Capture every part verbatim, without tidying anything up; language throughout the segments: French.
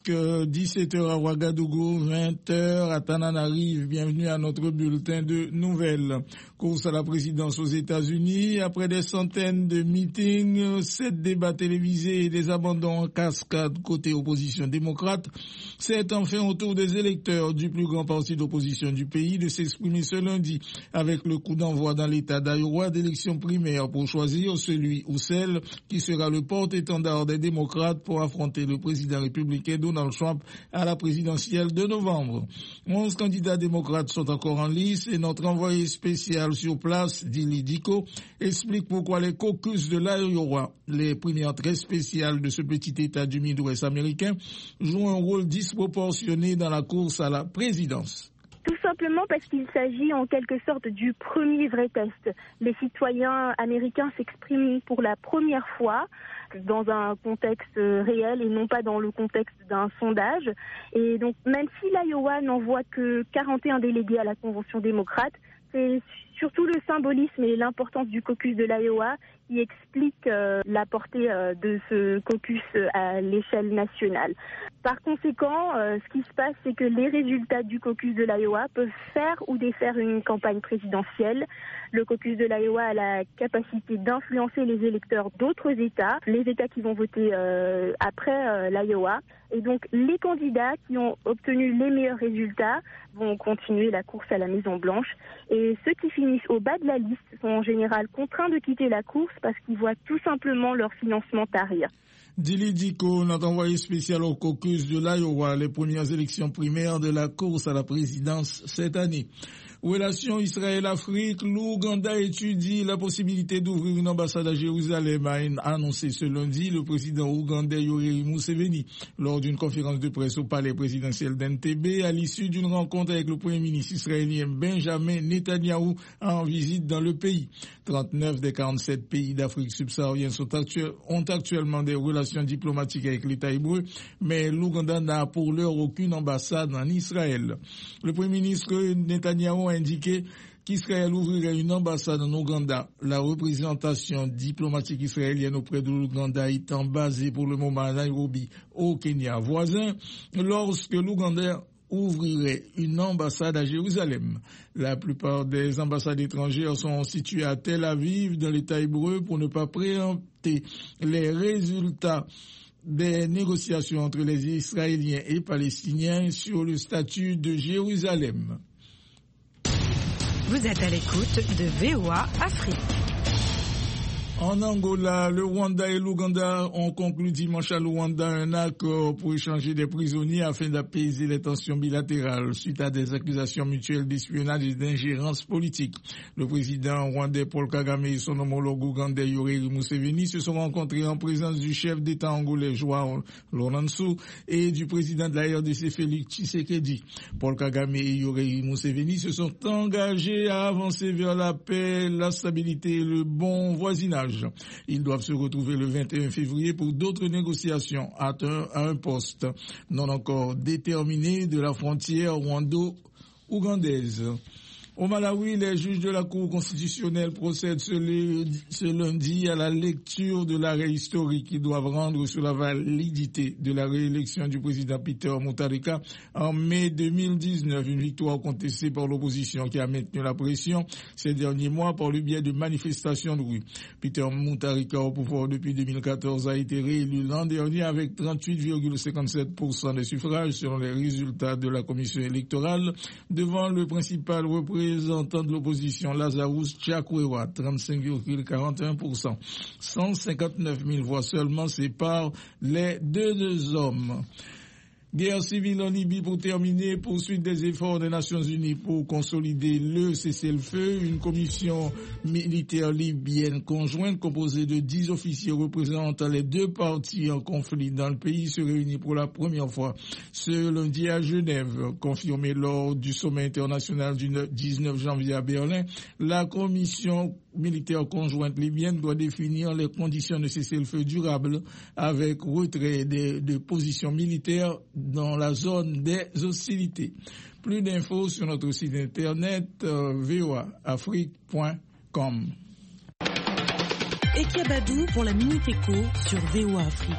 dix-sept heures à Ouagadougou, vingt heures à Tananarive. Bienvenue à notre bulletin de nouvelles. Course à la présidence aux États-Unis. Après des centaines de meetings, sept débats télévisés et des abandons en cascade côté opposition démocrate, c'est enfin au tour des électeurs du plus grand parti d'opposition du pays de s'exprimer ce lundi avec le coup d'envoi dans l'État d'Iowa d'élections primaires pour choisir celui ou celle qui sera le porte-étendard des démocrates pour affronter le président républicain Donald Trump à la présidentielle de novembre. Onze candidats démocrates sont encore en lice et notre envoyé spécial sur place, Dili Diko, explique pourquoi les caucus de l'Iowa, les primaires très spéciales de ce petit État du Midwest américain, jouent un rôle disproportionné dans la course à la présidence. Tout simplement parce qu'il s'agit en quelque sorte du premier vrai test. Les citoyens américains s'expriment pour la première fois dans un contexte réel et non pas dans le contexte d'un sondage. Et donc même si l'Iowa n'envoie que quarante et un délégués à la Convention démocrate, c'est surtout le symbolisme et l'importance du caucus de l'Iowa qui explique euh, la portée euh, de ce caucus euh, à l'échelle nationale. Par conséquent, euh, ce qui se passe, c'est que les résultats du caucus de l'Iowa peuvent faire ou défaire une campagne présidentielle. Le caucus de l'Iowa a la capacité d'influencer les électeurs d'autres États, les États qui vont voter euh, après euh, l'Iowa. Et donc, les candidats qui ont obtenu les meilleurs résultats vont continuer la course à la Maison-Blanche. Et ceux qui finissent au bas de la liste sont en général contraints de quitter la course parce qu'ils voient tout simplement leur financement tarir. Dili Diko, notre envoyé spécial au caucus de l'Iowa, les premières élections primaires de la course à la présidence cette année. Relation Israël-Afrique, l'Ouganda étudie la possibilité d'ouvrir une ambassade à Jérusalem, a annoncé ce lundi le président ougandais Yoweri Museveni lors d'une conférence de presse au palais présidentiel d'Entebbe à l'issue d'une rencontre avec le premier ministre israélien Benjamin Netanyahou en visite dans le pays. trente-neuf des quarante-sept pays d'Afrique subsaharienne sont actuel, ont actuellement des relations diplomatiques avec l'État hébreu, mais l'Ouganda n'a pour l'heure aucune ambassade en Israël. Le premier ministre Netanyahou a indiqué qu'Israël ouvrirait une ambassade en Ouganda. La représentation diplomatique israélienne auprès de l'Ouganda étant basée pour le moment à Nairobi, au Kenya voisin, lorsque l'Ouganda ouvrirait une ambassade à Jérusalem. La plupart des ambassades étrangères sont situées à Tel Aviv, dans l'État hébreu, pour ne pas préempter les résultats des négociations entre les Israéliens et Palestiniens sur le statut de Jérusalem. Vous êtes à l'écoute de V O A Afrique. En Angola, le Rwanda et l'Ouganda ont conclu dimanche à Luanda un accord pour échanger des prisonniers afin d'apaiser les tensions bilatérales suite à des accusations mutuelles d'espionnage et d'ingérence politique. Le président rwandais Paul Kagame et son homologue ougandais Yoweri Museveni se sont rencontrés en présence du chef d'État angolais João Lourenço et du président de la R D C Félix Tshisekedi. Paul Kagame et Yoweri Museveni se sont engagés à avancer vers la paix, la stabilité et le bon voisinage. Ils doivent se retrouver le vingt et un février pour d'autres négociations à un, à un poste non encore déterminé de la frontière rwando-ougandaise. Au Malawi, les juges de la Cour constitutionnelle procèdent ce, ce lundi à la lecture de l'arrêt historique qu'ils doivent rendre sur la validité de la réélection du président Peter Mutharika en mai deux mille dix-neuf, une victoire contestée par l'opposition qui a maintenu la pression ces derniers mois par le biais de manifestations de rue. Peter Mutharika, au pouvoir depuis deux mille quatorze, a été réélu l'an dernier avec trente-huit virgule cinquante-sept pour cent des suffrages selon les résultats de la commission électorale devant le principal représentant représentant de l'opposition Lazarus Chakwera, trente-cinq virgule quarante et un pour cent. cent cinquante-neuf mille voix seulement séparent les deux, deux hommes. Guerre civile en Libye pour terminer, poursuite des efforts des Nations Unies pour consolider le cessez-le-feu. Une commission militaire libyenne conjointe composée de dix officiers représentant les deux parties en conflit dans le pays se réunit pour la première fois ce lundi à Genève. Confirmé lors du sommet international du dix-neuf janvier à Berlin, la commission militaire conjointe libyenne doit définir les conditions de cessez-le-feu durable avec retrait de, de positions militaires dans la zone des hostilités. Plus d'infos sur notre site internet euh, v o a afrique point com. Ekiabadou pour la Minute Éco sur V O A Afrique.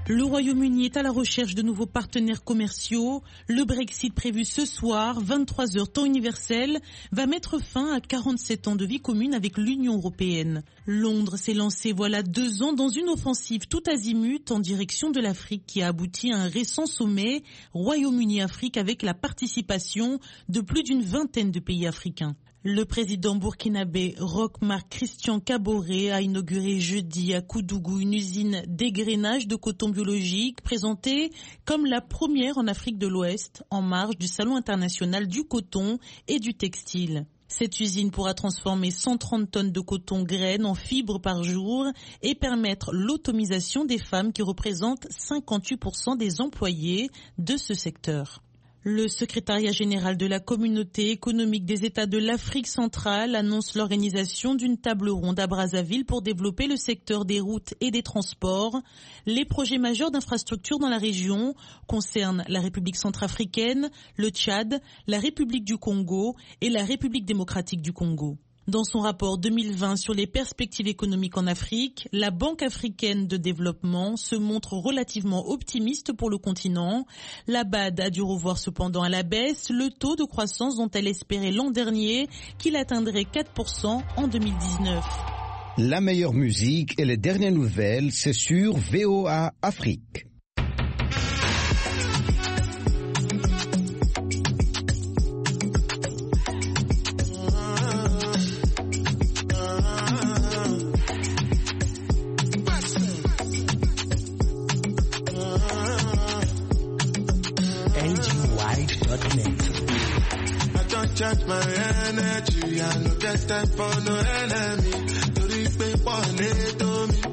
Le Royaume-Uni est à la recherche de nouveaux partenaires commerciaux. Le Brexit prévu ce soir, vingt-trois heures temps universel, va mettre fin à quarante-sept ans de vie commune avec l'Union européenne. Londres s'est lancé voilà deux ans dans une offensive tout azimut en direction de l'Afrique qui a abouti à un récent sommet Royaume-Uni-Afrique avec la participation de plus d'une vingtaine de pays africains. Le président burkinabé Roch Marc Christian Kaboré a inauguré jeudi à Koudougou une usine d'égrainage de coton biologique présentée comme la première en Afrique de l'Ouest en marge du Salon international du coton et du textile. Cette usine pourra transformer cent trente tonnes de coton graines en fibres par jour et permettre l'automisation des femmes qui représentent cinquante-huit pour cent des employés de ce secteur. Le secrétariat général de la Communauté économique des États de l'Afrique centrale annonce l'organisation d'une table ronde à Brazzaville pour développer le secteur des routes et des transports. Les projets majeurs d'infrastructures dans la région concernent la République centrafricaine, le Tchad, la République du Congo et la République démocratique du Congo. Dans son rapport deux mille vingt sur les perspectives économiques en Afrique, la Banque africaine de développement se montre relativement optimiste pour le continent. La B A D a dû revoir cependant à la baisse le taux de croissance dont elle espérait l'an dernier qu'il atteindrait quatre pour cent en deux mille dix-neuf. La meilleure musique et les dernières nouvelles, c'est sur V O A Afrique. Charge my energy, I no get time for no enemy. To reap one to me.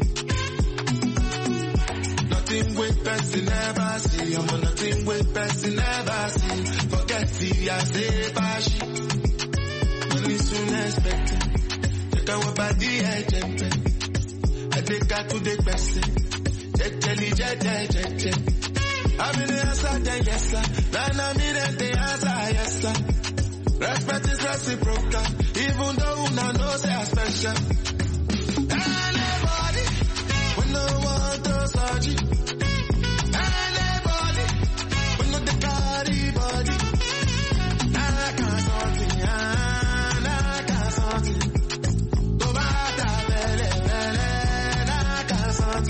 Nothing with person never see. I'm on nothing with person never see. Forget see, I say bashi. Money soon expected. Check out what body agent. I take out to the person. Jet jelly, jet jet jet jet. I'm in the answer, then yes sir. Then I'm in the answer, yes sir. Respect is reciprocal, even though una know say I special. Anybody, we no want to search it. Anybody, we no the carry body. I can't something, I can't something. Go back to bele bele, I can't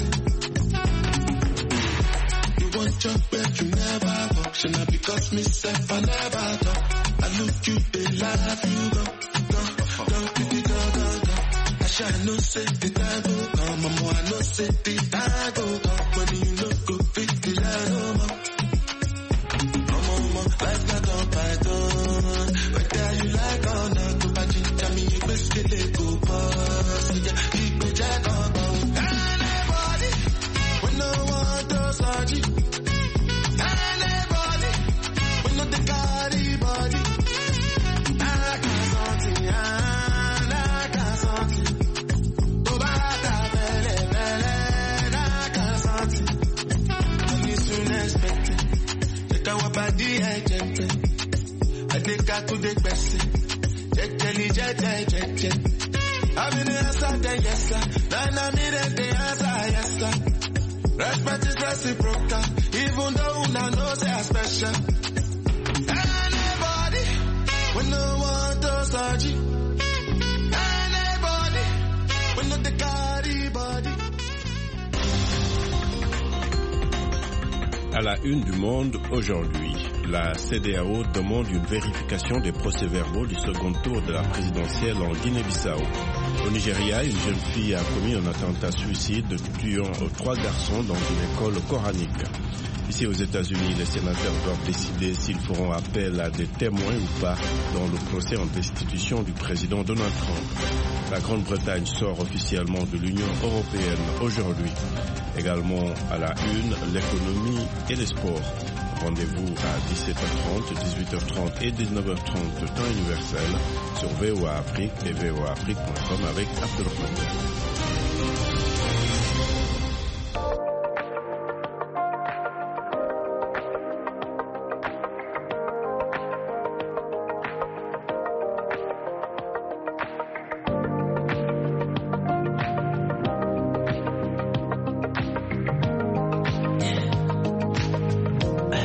something. You want your bed, you never walk. Should not because myself I never talk. I look you, they laugh, you go, go, go, go, go, go, go. I shall no say the time go come, mama, I no say the time go come. When you look go fit the line, oh, mama. Mama, mama, life not on python. Whether you like or not, go back in, tell me you best get it, go, boss. Yeah, keep the jack on, go. Anybody, we no want to search it. Anybody, we no the carry body. I think I could the person. Jet jelly, jet jet jet jet. I'm in the answer, then yes sir. Then I'm in the answer, yes sir. Respect is reciprocal, even though una know say I special. Anybody, we no want to search it. Anybody, we no the carry body. À la une du Monde aujourd'hui, la C E D E A O demande une vérification des procès-verbaux du second tour de la présidentielle en Guinée-Bissau. Au Nigeria, une jeune fille a commis un attentat suicide tuant trois garçons dans une école coranique. Ici aux États-Unis, les sénateurs doivent décider s'ils feront appel à des témoins ou pas dans le procès en destitution du président Donald Trump. La Grande-Bretagne sort officiellement de l'Union européenne aujourd'hui. Également à la une, l'économie et les sports. Rendez-vous à dix-sept heures trente, dix-huit heures trente et dix-neuf heures trente temps universel sur V O A Afrique et V O A Afrique point com avec Abdelrahman.